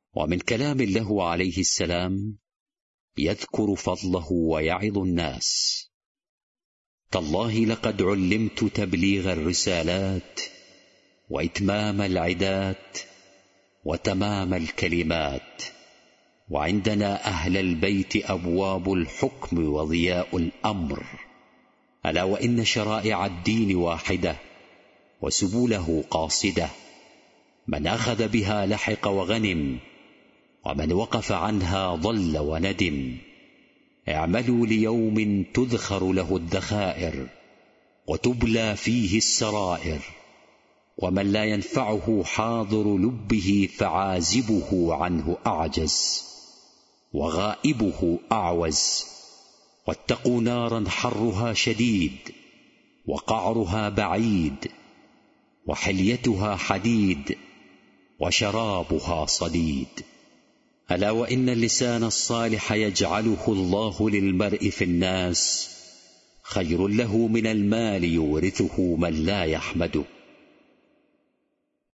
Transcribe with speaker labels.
Speaker 1: ومن كلام له عليه السلام يذكر فضله ويعظ الناس: تالله لقد علمت تبليغ الرسالات وإتمام العدات وتمام الكلمات، وعندنا أهل البيت أبواب الحكم وضياء الأمر، ألا وإن شرائع الدين واحدة وسبوله قاصدة، من أخذ بها لحق وغنم، ومن وقف عنها ضل وندم. اعملوا ليوم تذخر له الذخائر وتبلى فيه السرائر، ومن لا ينفعه حاضر لبه فعازبه عنه أعجز وغائبه أعوز. واتقوا نارا حرها شديد وقعرها بعيد، وحليتها حديد وشرابها صديد. ألا وإن اللسان الصالح يجعله الله للمرء في الناس خير له من المال يورثه من لا يحمده.